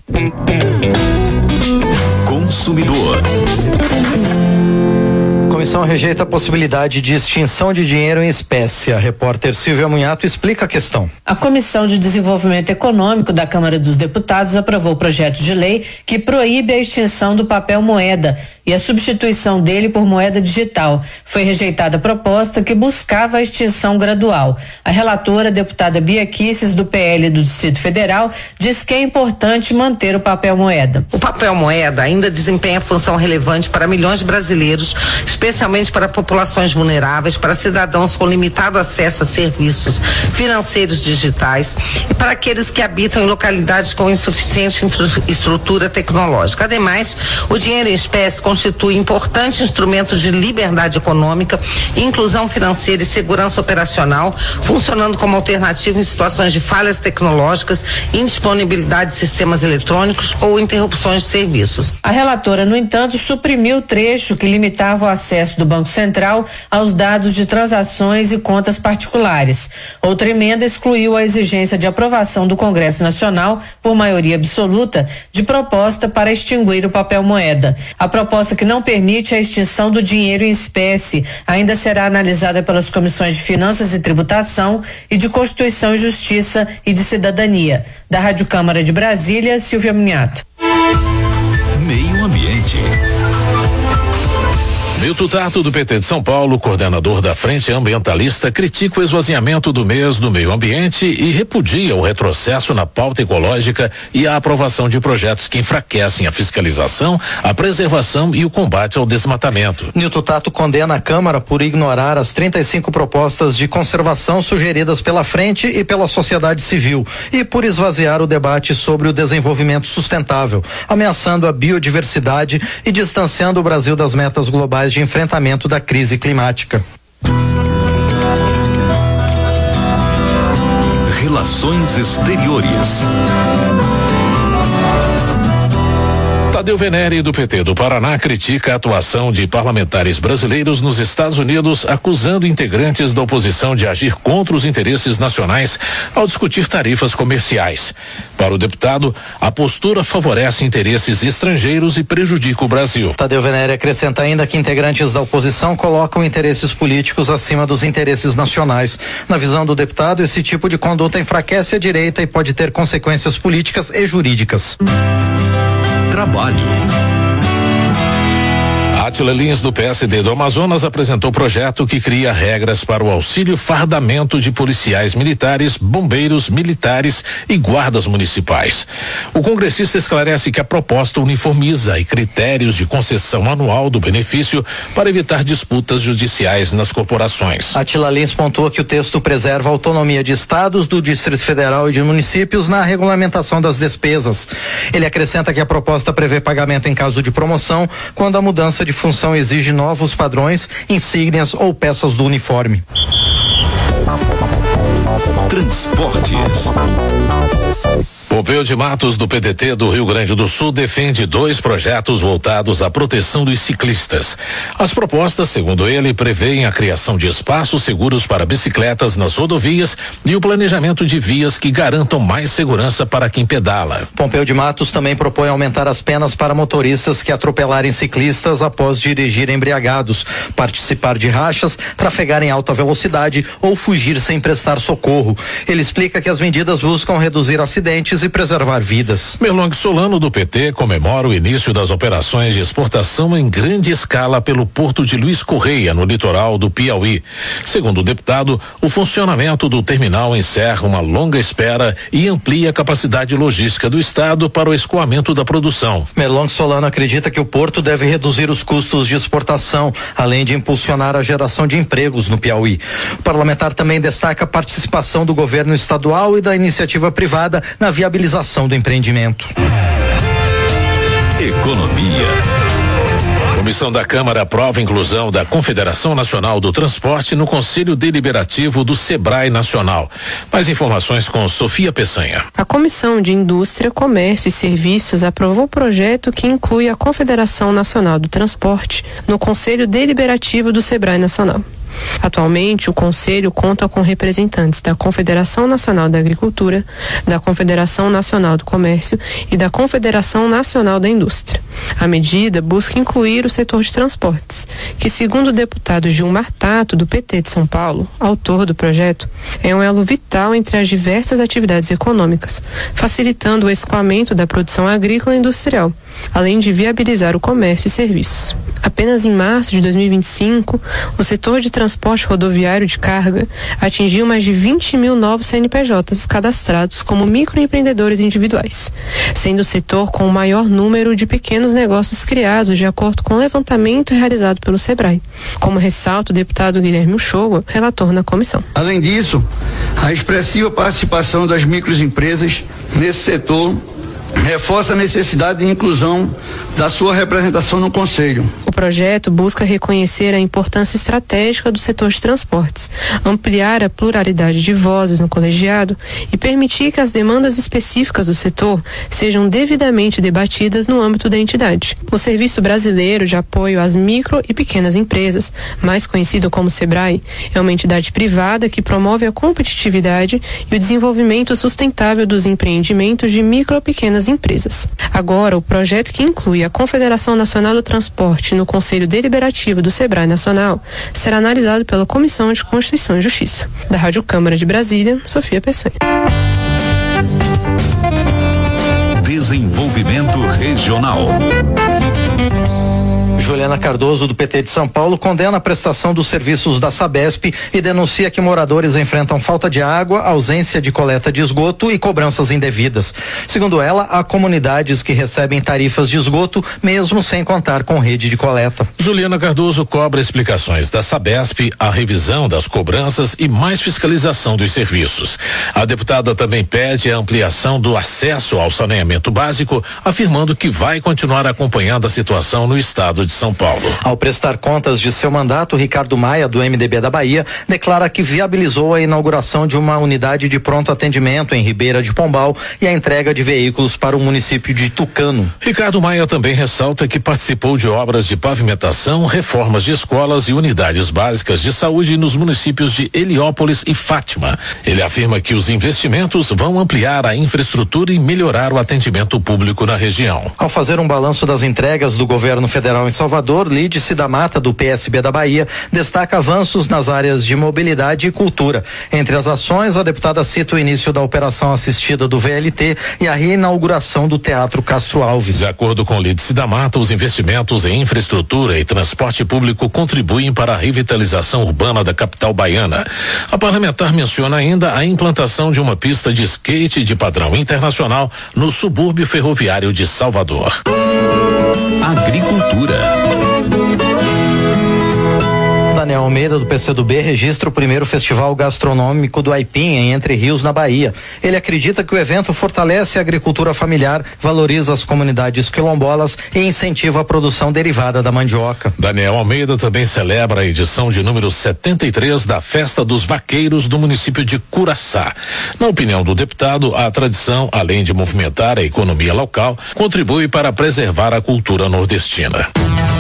Consumidor. A comissão rejeita a possibilidade de extinção de dinheiro em espécie. A repórter Silvia Munhato explica a questão. A Comissão de Desenvolvimento Econômico da Câmara dos Deputados aprovou o projeto de lei que proíbe a extinção do papel moeda e a substituição dele por moeda digital. Foi rejeitada a proposta que buscava a extinção gradual. A relatora, a deputada Bia Kicis, do P L do Distrito Federal, diz que é importante manter o papel moeda. O papel moeda ainda desempenha função relevante para milhões de brasileiros, especialmente para populações vulneráveis, para cidadãos com limitado acesso a serviços financeiros digitais e para aqueles que habitam em localidades com insuficiente infraestrutura tecnológica. Ademais, o dinheiro em espécie constitui importante instrumento de liberdade econômica, inclusão financeira e segurança operacional, funcionando como alternativa em situações de falhas tecnológicas, indisponibilidade de sistemas eletrônicos ou interrupções de serviços. A relatora, no entanto, suprimiu o trecho que limitava o acesso acesso do Banco Central aos dados de transações e contas particulares. Outra emenda excluiu a exigência de aprovação do Congresso Nacional, por maioria absoluta, de proposta para extinguir o papel moeda. A proposta que não permite a extinção do dinheiro em espécie ainda será analisada pelas comissões de Finanças e Tributação e de Constituição e Justiça e de Cidadania. Da Rádio Câmara de Brasília, Silvia Minhato. Meio Ambiente. Milton Tato, do P T de São Paulo, coordenador da Frente Ambientalista, critica o esvaziamento do mês do meio ambiente e repudia o retrocesso na pauta ecológica e a aprovação de projetos que enfraquecem a fiscalização, a preservação e o combate ao desmatamento. Milton Tato condena a Câmara por ignorar as trinta e cinco propostas de conservação sugeridas pela Frente e pela sociedade civil e por esvaziar o debate sobre o desenvolvimento sustentável, ameaçando a biodiversidade e distanciando o Brasil das metas globais de enfrentamento da crise climática. Relações Exteriores. Tadeu Venere, do P T do Paraná, critica a atuação de parlamentares brasileiros nos Estados Unidos, acusando integrantes da oposição de agir contra os interesses nacionais ao discutir tarifas comerciais. Para o deputado, a postura favorece interesses estrangeiros e prejudica o Brasil. Tadeu Venere acrescenta ainda que integrantes da oposição colocam interesses políticos acima dos interesses nacionais. Na visão do deputado, esse tipo de conduta enfraquece a direita e pode ter consequências políticas e jurídicas. Trabalho. Átila Lins, do P S D do Amazonas, apresentou projeto que cria regras para o auxílio fardamento de policiais militares, bombeiros militares e guardas municipais. O congressista esclarece que a proposta uniformiza e critérios de concessão anual do benefício para evitar disputas judiciais nas corporações. Átila Lins pontua que o texto preserva a autonomia de estados, do Distrito Federal e de municípios na regulamentação das despesas. Ele acrescenta que a proposta prevê pagamento em caso de promoção, quando a mudança de função exige novos padrões, insígnias ou peças do uniforme. Transportes. Pompeu de Matos, do P D T do Rio Grande do Sul, defende dois projetos voltados à proteção dos ciclistas. As propostas, segundo ele, prevêem a criação de espaços seguros para bicicletas nas rodovias e o planejamento de vias que garantam mais segurança para quem pedala. Pompeu de Matos também propõe aumentar as penas para motoristas que atropelarem ciclistas após dirigir embriagados, participar de rachas, trafegar em alta velocidade ou fugir sem prestar socorro. Ele explica que as medidas buscam reduzir acidentes e preservar vidas. Merlong Solano, do P T, comemora o início das operações de exportação em grande escala pelo porto de Luiz Correia, no litoral do Piauí. Segundo o deputado, o funcionamento do terminal encerra uma longa espera e amplia a capacidade logística do estado para o escoamento da produção. Merlong Solano acredita que o porto deve reduzir os custos de exportação, além de impulsionar a geração de empregos no Piauí. O parlamentar também destaca a participação do governo estadual e da iniciativa privada na viabilização do empreendimento. Economia. Comissão da Câmara aprova a inclusão da Confederação Nacional do Transporte no Conselho Deliberativo do Sebrae Nacional. Mais informações com Sofia Peçanha. A Comissão de Indústria, Comércio e Serviços aprovou o projeto que inclui a Confederação Nacional do Transporte no Conselho Deliberativo do Sebrae Nacional. Atualmente, o Conselho conta com representantes da Confederação Nacional da Agricultura, da Confederação Nacional do Comércio e da Confederação Nacional da Indústria. A medida busca incluir o setor de transportes, que, segundo o deputado Gilmar Tato, do P T de São Paulo, autor do projeto, é um elo vital entre as diversas atividades econômicas, facilitando o escoamento da produção agrícola e industrial, além de viabilizar o comércio e serviços. Apenas em março de dois mil e vinte e cinco, o setor de transporte rodoviário de carga atingiu mais de vinte mil novos C N P Js cadastrados como microempreendedores individuais, sendo o setor com o maior número de pequenos negócios criados de acordo com o levantamento realizado pelo Sebrae, como ressalta o deputado Guilherme Uchoa, relator na comissão. Além disso, a expressiva participação das microempresas nesse setor reforça a necessidade de inclusão da sua representação no Conselho. O projeto busca reconhecer a importância estratégica do setor de transportes, ampliar a pluralidade de vozes no colegiado e permitir que as demandas específicas do setor sejam devidamente debatidas no âmbito da entidade. O Serviço Brasileiro de Apoio às Micro e Pequenas Empresas, mais conhecido como SEBRAE, é uma entidade privada que promove a competitividade e o desenvolvimento sustentável dos empreendimentos de micro e pequenas empresas. Agora, o projeto que inclui a Confederação Nacional do Transporte no Conselho Deliberativo do SEBRAE Nacional será analisado pela Comissão de Constituição e Justiça. Da Rádio Câmara de Brasília, Sofia Peçanha. Desenvolvimento Regional. Juliana Cardoso, do P T de São Paulo, condena a prestação dos serviços da Sabesp e denuncia que moradores enfrentam falta de água, ausência de coleta de esgoto e cobranças indevidas. Segundo ela, há comunidades que recebem tarifas de esgoto mesmo sem contar com rede de coleta. Juliana Cardoso cobra explicações da Sabesp, a revisão das cobranças e mais fiscalização dos serviços. A deputada também pede a ampliação do acesso ao saneamento básico, afirmando que vai continuar acompanhando a situação no estado de São Paulo. Ao prestar contas de seu mandato, Ricardo Maia, do M D B da Bahia, declara que viabilizou a inauguração de uma unidade de pronto atendimento em Ribeira de Pombal e a entrega de veículos para o município de Tucano. Ricardo Maia também ressalta que participou de obras de pavimentação, reformas de escolas e unidades básicas de saúde nos municípios de Heliópolis e Fátima. Ele afirma que os investimentos vão ampliar a infraestrutura e melhorar o atendimento público na região. Ao fazer um balanço das entregas do governo federal em Salvador, Lídice da Mata, do P S B da Bahia, destaca avanços nas áreas de mobilidade e cultura. Entre as ações, a deputada cita o início da operação assistida do V L T e a reinauguração do Teatro Castro Alves. De acordo com Lídice da Mata, os investimentos em infraestrutura e transporte público contribuem para a revitalização urbana da capital baiana. A parlamentar menciona ainda a implantação de uma pista de skate de padrão internacional no subúrbio ferroviário de Salvador. Agricultura. Daniel Almeida, do P C do B, registra o primeiro festival gastronômico do Aipim, em Entre Rios, na Bahia. Ele acredita que o evento fortalece a agricultura familiar, valoriza as comunidades quilombolas e incentiva a produção derivada da mandioca. Daniel Almeida também celebra a edição de número setenta e três da Festa dos Vaqueiros do município de Curaçá. Na opinião do deputado, a tradição, além de movimentar a economia local, contribui para preservar a cultura nordestina.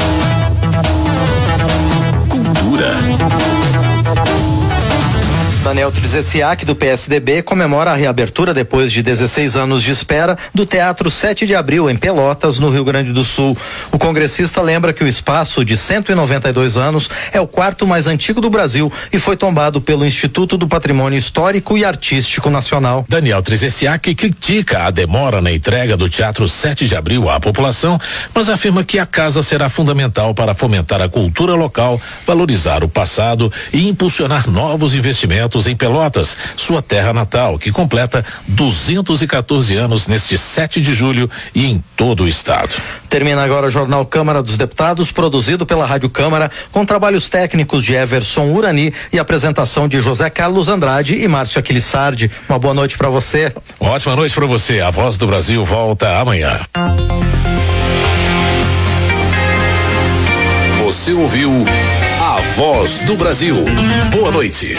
Daniel Trizessiak, do P S D B, comemora a reabertura depois de dezesseis anos de espera do Teatro sete de abril, em Pelotas, no Rio Grande do Sul. O congressista lembra que o espaço, de cento e noventa e dois anos, é o quarto mais antigo do Brasil e foi tombado pelo Instituto do Patrimônio Histórico e Artístico Nacional. Daniel Trizessiak critica a demora na entrega do Teatro sete de abril à população, mas afirma que a casa será fundamental para fomentar a cultura local, valorizar o passado e impulsionar novos investimentos em Pelotas, sua terra natal, que completa duzentos e quatorze anos neste sete de julho e em todo o estado. Termina agora o Jornal Câmara dos Deputados, produzido pela Rádio Câmara, com trabalhos técnicos de Everson Urani e apresentação de José Carlos Andrade e Márcio Aquilissardi. Uma boa noite para você. Ótima noite para você. A Voz do Brasil volta amanhã. Você ouviu A Voz do Brasil. Boa noite.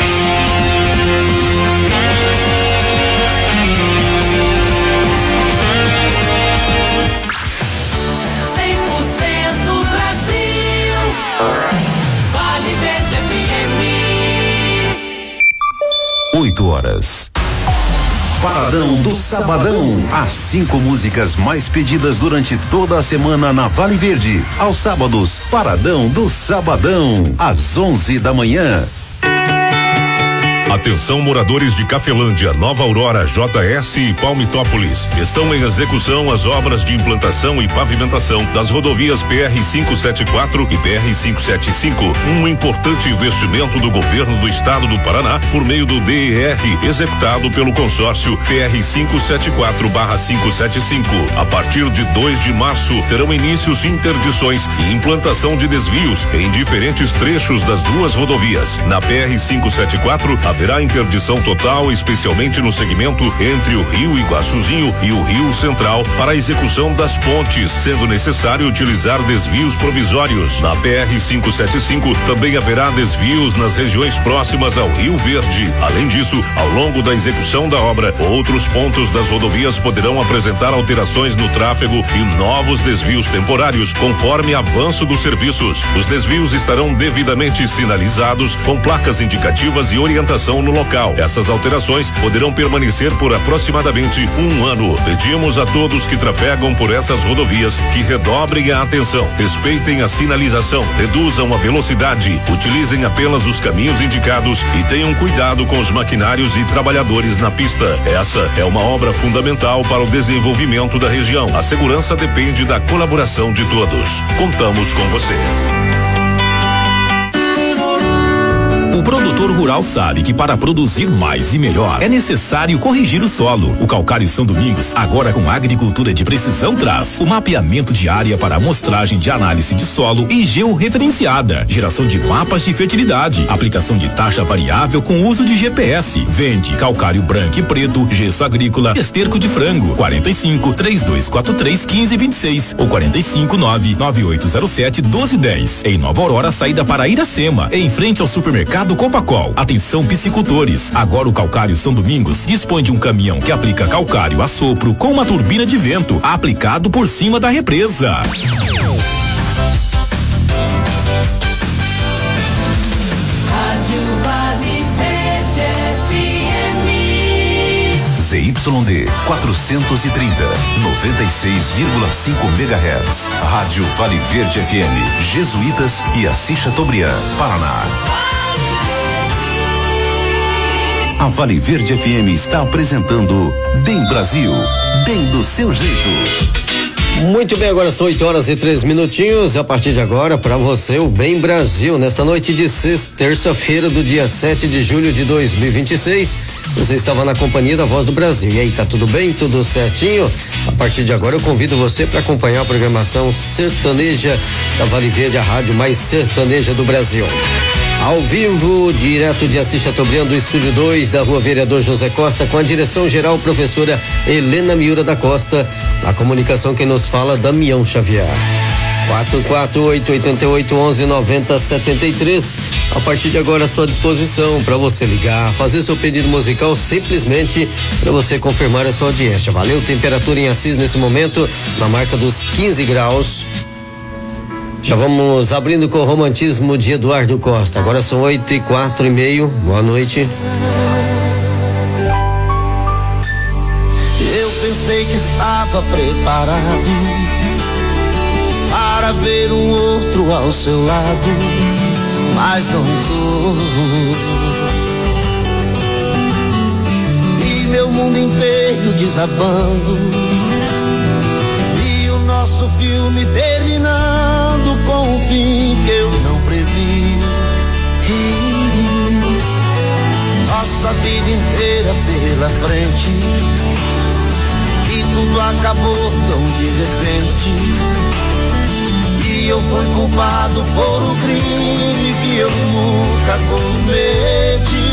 Oito horas. Paradão do Sabadão. As cinco músicas mais pedidas durante toda a semana na Vale Verde. Aos sábados, Paradão do Sabadão. Às onze da manhã. Atenção, moradores de Cafelândia, Nova Aurora, J S e Palmitópolis. Estão em execução as obras de implantação e pavimentação das rodovias P R quinhentos e setenta e quatro e P R quinhentos e setenta e cinco. Um importante investimento do governo do estado do Paraná por meio do D E R, executado pelo consórcio P R quinhentos e setenta e quatro barra quinhentos e setenta e cinco. A partir de dois de março, terão inícios interdições e implantação de desvios em diferentes trechos das duas rodovias. Na P R quinhentos e setenta e quatro, a Haverá interdição total, especialmente no segmento entre o Rio Iguaçuzinho e o Rio Central, para a execução das pontes, sendo necessário utilizar desvios provisórios. Na P R quinhentos e setenta e cinco também haverá desvios nas regiões próximas ao Rio Verde. Além disso, ao longo da execução da obra, outros pontos das rodovias poderão apresentar alterações no tráfego e novos desvios temporários, conforme avanço dos serviços. Os desvios estarão devidamente sinalizados com placas indicativas e orientação no local. Essas alterações poderão permanecer por aproximadamente um ano. Pedimos a todos que trafegam por essas rodovias que redobrem a atenção, respeitem a sinalização, reduzam a velocidade, utilizem apenas os caminhos indicados e tenham cuidado com os maquinários e trabalhadores na pista. Essa é uma obra fundamental para o desenvolvimento da região. A segurança depende da colaboração de todos. Contamos com você. O produtor rural sabe que para produzir mais e melhor é necessário corrigir o solo. O Calcário São Domingos, agora com agricultura de precisão, traz o mapeamento de área para amostragem de análise de solo e georreferenciada, geração de mapas de fertilidade, aplicação de taxa variável com uso de G P S. Vende calcário branco e preto, gesso agrícola, esterco de frango. quarenta e cinco, três dois quatro três, quinze vinte e seis ou quarenta e cinco, nove nove oito zero sete, doze dez. Em Nova Aurora, saída para Iracema, em frente ao supermercado Copacol. Atenção piscicultores, agora o Calcário São Domingos dispõe de um caminhão que aplica calcário a sopro com uma turbina de vento aplicado por cima da represa. Z Y D quatrocentos e trinta, noventa e seis vírgula cinco megahertz. Rádio Vale Verde F M, Jesuítas e Assis Chateaubriand, Paraná. A Vale Verde F M está apresentando Bem Brasil, bem do seu jeito. Muito bem, agora são oito horas e três minutinhos. A partir de agora, para você, o Bem Brasil, nesta noite de sexta, terça-feira do dia sete de julho de dois mil e vinte e seis. Você estava na companhia da Voz do Brasil. E aí, tá tudo bem? Tudo certinho? A partir de agora, eu convido você para acompanhar a programação sertaneja da Vale Verde, a rádio mais sertaneja do Brasil. Ao vivo, direto de Assis Chateaubriand, do estúdio dois da Rua Vereador José Costa, com a direção geral professora Helena Miura da Costa. Na comunicação, quem nos fala, Damião Xavier. quatro quatro oito, oito oito, onze, noventa, setenta e três. A partir de agora, à sua disposição para você ligar, fazer seu pedido musical, simplesmente para você confirmar a sua audiência. Valeu? Temperatura em Assis nesse momento na marca dos quinze graus. Já vamos abrindo com o romantismo de Eduardo Costa. Agora são oito e quatro e meio. Boa noite. Eu pensei que estava preparado para ver um outro ao seu lado, mas não tô. E meu mundo inteiro desabando, e o nosso filme terminando com um fim que eu não previ. Nossa vida inteira pela frente, e tudo acabou tão de repente. E eu fui culpado por um crime que eu nunca cometi.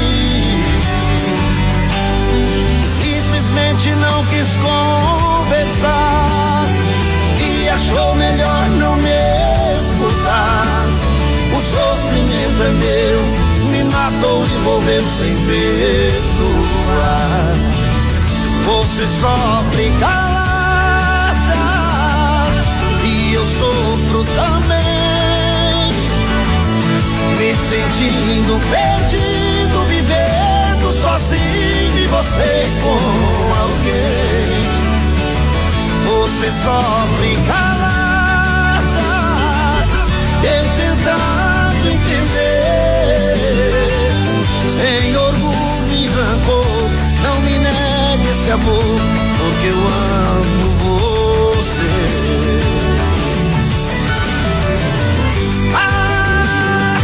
Simplesmente não quis conversar e achou melhor não me escutar. O sofrimento é meu, me matou e morreu sem perdoar. Você sofre calada e eu sofro também, me sentindo perdido, vivendo sozinho e você com alguém. Você sofre calada, eu tentando entender, sem orgulho e rancor, não me negue esse amor, porque eu amo você. Ah,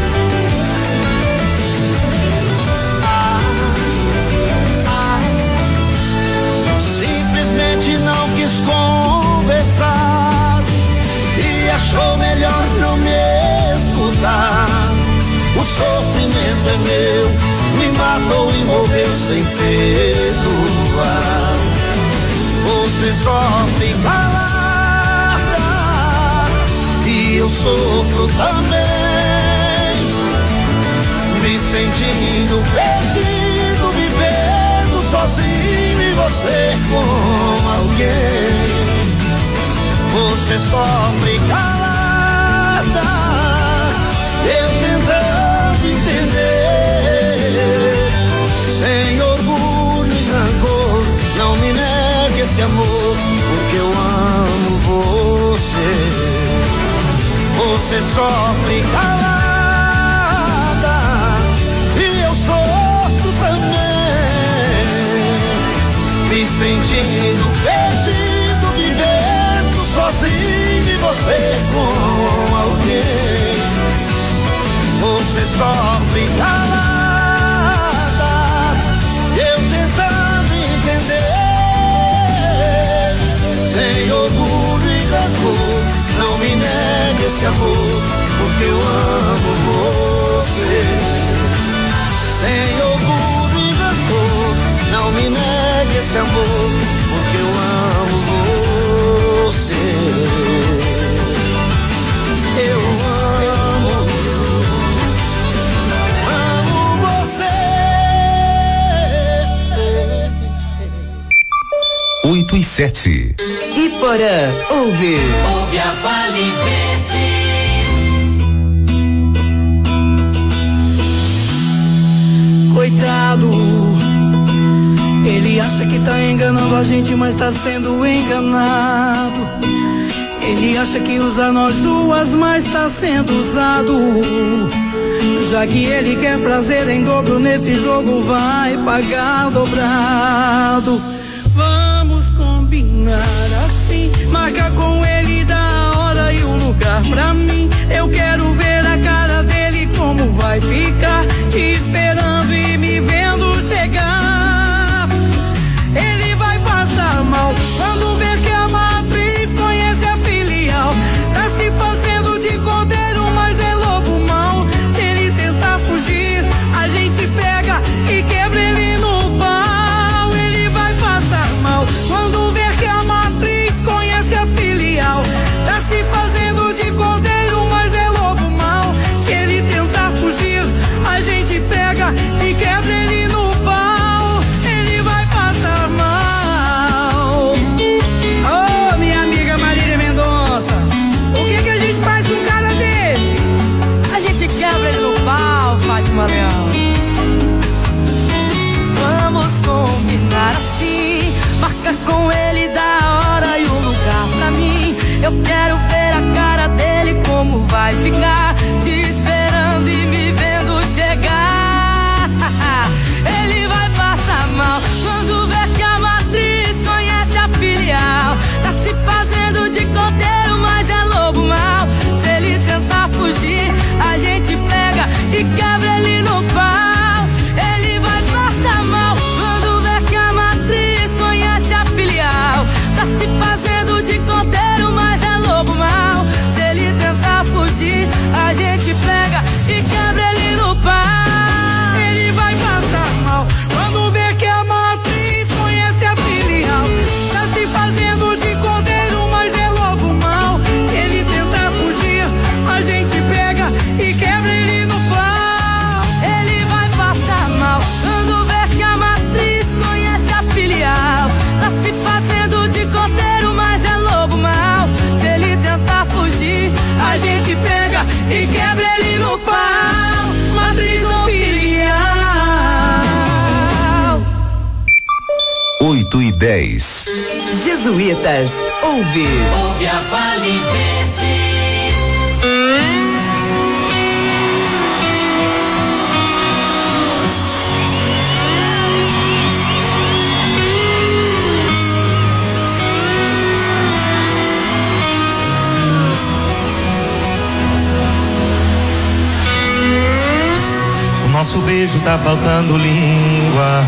ah, ah, simplesmente não quis conversar e achou melhor não me escutar. O sofrimento é meu, me matou e morreu sem perdoar. Você sofre calada e eu sofro também, me sentindo perdido, vivendo sozinho e você com alguém. Você sofre calada, eu tentando entender, sem orgulho e rancor, não me negue esse amor, porque eu amo você. Você sofre calada e eu sofro também, me sentindo perdido, vivendo sozinho e você com alguém. Você sofre calada, eu tentando entender, sem orgulho e rancor, não me negue esse amor, porque eu amo você. Sem orgulho e rancor, não me negue esse amor, porque eu amo você. Eu amo, amo você. Oito e sete. Iporã, ouve. Ouve a Vale Verde. Coitado, ele acha que tá enganando a gente, mas tá sendo enganado. Ele acha que usa nós duas, mas tá sendo usado. Já que ele quer prazer em dobro nesse jogo, vai pagar dobrado. Vamos combinar assim, marca com ele da hora e o lugar pra mim. Eu quero ver a cara dele como vai ficar, te esperando e me vendo chegar. Ele vai passar mal quando ver que a matriz conhece a filial. Tá se fazendo de cordeiro, mas é lobo mau. Se ele tentar fugir, a gente pega e quebra ele no pau. Ele vai passar mal quando ver que a matriz conhece a filial. Tá se fazendo de cordeiro, mas é lobo mau. Se ele tentar fugir, a gente pega e quebra ele no pau. Ele vai passar mal. Ô, minha amiga Marília Mendonça, o que que a gente faz com um cara desse? A gente quebra ele no pau, Fátima Leão. Vamos combinar assim, marca com ele da hora e o lugar pra mim. Eu quero ver a cara dele como vai ficar, te esperando e me vendo chegar. Ele vai passar mal quando ver que a matriz conhece a filial. Tá se fazendo de cordeiro, mas é lobo mau. Se ele tentar fugir, a gente pega e quebra ele no pau. Ele vai passar mal quando ver que a matriz conhece a filial. Tá se fazendo de cordeiro, mas é lobo mau. Se ele tentar fugir, a gente pega e quebra ele no pau. Ele vai passar mal quando ver que a matriz conhece a filial. Tá se fazendo de cordeiro, mas é lobo mau. Se ele tentar fugir, a gente pega e quebra ele no pau. Ele vai passar mal quando ver que a matriz conhece a filial. Tá se fazendo de cordeiro, mas é lobo mau. Se ele tentar fugir, a gente pega e quebra ele no pau. Matriz ou filial. Oito e dez. Jesuítas, ouve. Ouve a Vale Verde. O nosso beijo tá faltando língua,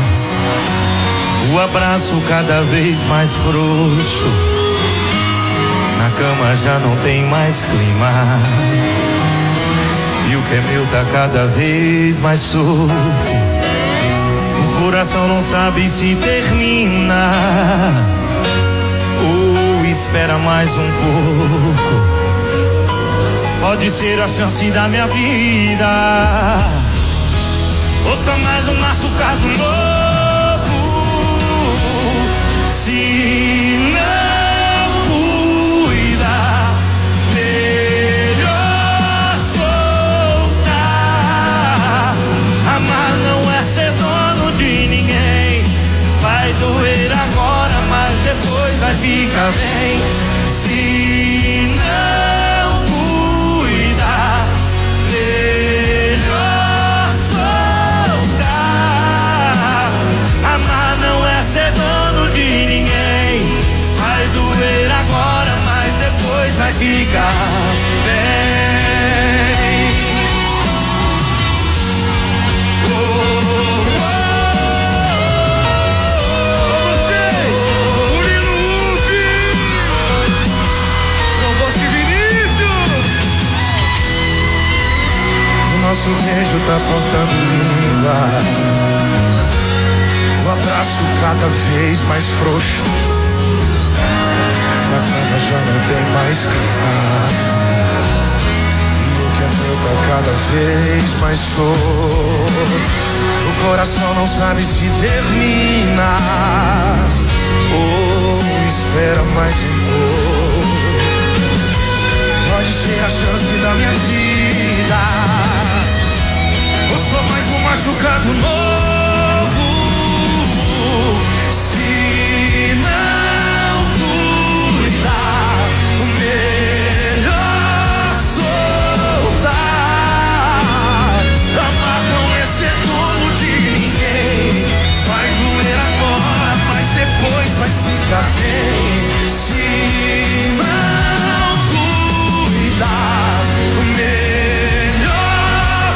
o abraço cada vez mais frouxo, na cama já não tem mais clima, E o que é meu tá cada vez mais solto. O coração não sabe se termina ou espera mais um pouco. Pode ser a chance da minha vida, ou só mais um machucado novo. Se não cuidar, melhor soltar. Amar não é ser dono de ninguém. Vai doer agora, mas depois vai ficar bem. Se não cuidar, melhor soltar. Amar não é ser dono de ninguém. Vai doer agora, mas depois vai ficar bem. Oh, oh, oh, vocês, Murilo Ufi, João Bosco e Vinícius. O nosso beijo tá faltando língua. O abraço cada vez mais frouxo. Na cama já não tem mais clima. E o que é meu tá cada vez mais solto. O coração não sabe se termina ou espera mais um pouco. Pode ser a chance da minha vida, ou só mais um machucado novo. Se não cuidar, melhor soltar. Amar não é ser dono de ninguém. Vai doer agora, mas depois vai ficar bem. Se não cuidar, melhor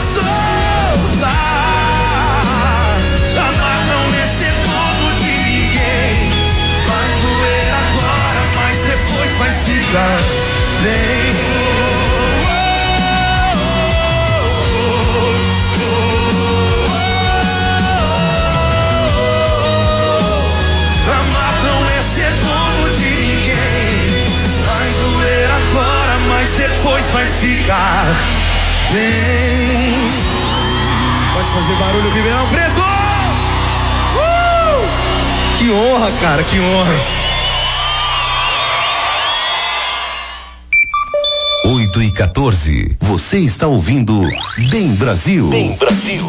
soltar. Amar não é ser dono de ninguém. Vai doer agora, mas depois vai ficar bem. Amar não é ser dono de ninguém. Vai doer agora, mas depois vai ficar bem. Pode fazer barulho, Ribeirão Preto! Uh! Que honra, cara, que honra. oito e quatorze. Você está ouvindo Bem Brasil. Bem Brasil.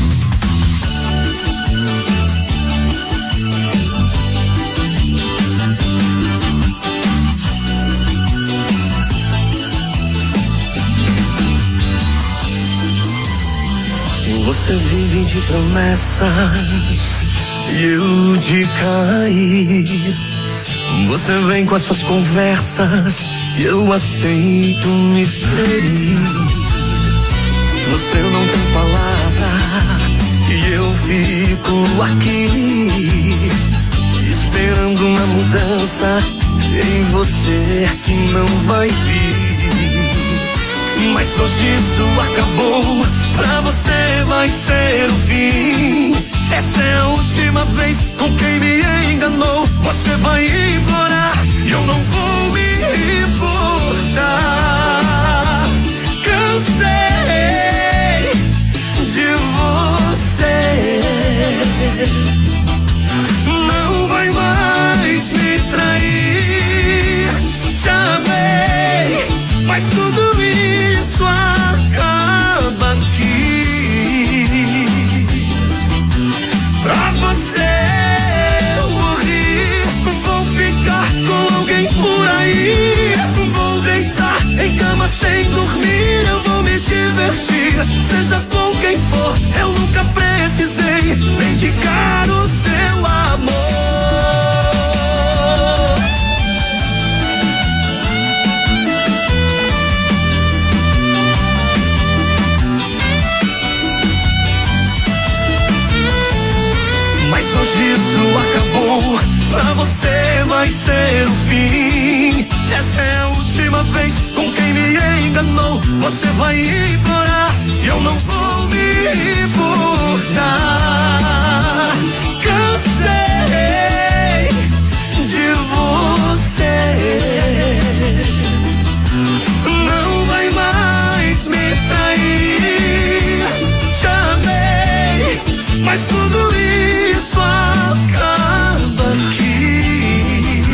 Você vive de promessas e eu de cair. Você vem com as suas conversas e eu aceito me ferir. Você não tem palavra e eu fico aqui esperando uma mudança em você que não vai vir. Mas hoje isso acabou, pra você vai ser o fim. Essa é a última vez com quem me enganou. Você vai implorar e eu não vou me importar. Cansei de você, não vai mais me trair. Te amei, mas tudo isso acaba aqui. Pra você eu morri, vou ficar com alguém por aí. Vou deitar em cama sem dormir, eu vou me divertir. Seja com quem for, eu nunca precisei mendigar o seu amor. Mas hoje isso acabou, pra você vai ser o fim. Essa é a última uma vez com quem me enganou, você vai implorar e eu não vou me importar. Cansei de você, não vai mais me trair. Te amei, mas tudo isso acaba aqui.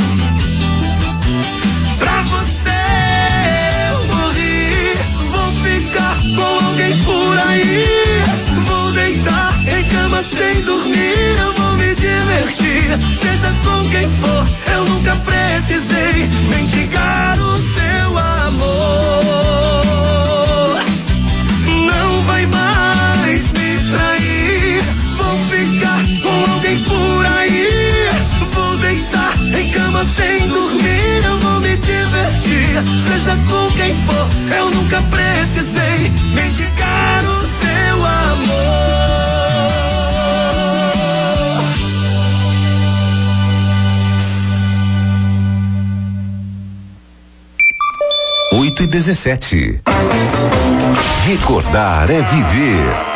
Pra você eu morri, vou ficar com alguém por aí. Vou deitar em cama sem dormir, eu vou me divertir. Seja com quem for, eu nunca precisei mendigar o seu amor. Não vai mais me trair, vou ficar com alguém por aí. Vou deitar em cama sem dormir, eu vou me divertir. Seja com quem for, eu nunca precisei mendigar o seu amor. oito e dezessete. Recordar é viver.